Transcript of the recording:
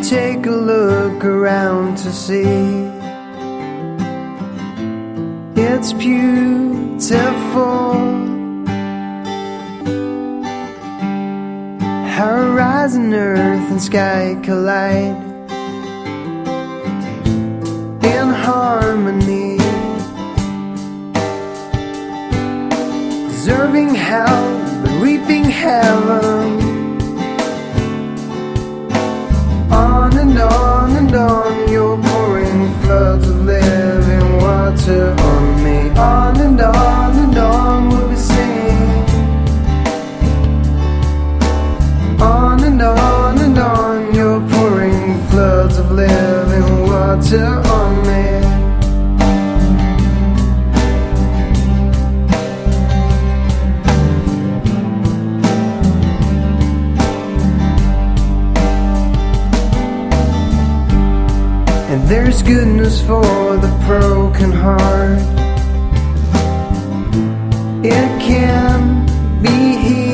take a look around to see. It's beautiful. Horizon, earth and sky collide in harmony, deserving hell but reaping heaven. On and on and on, you're pouring floods of living water on me. On and on, we'll be singing. On and on, you're pouring floods of living water on me. And there's goodness for the broken heart. It can be healed.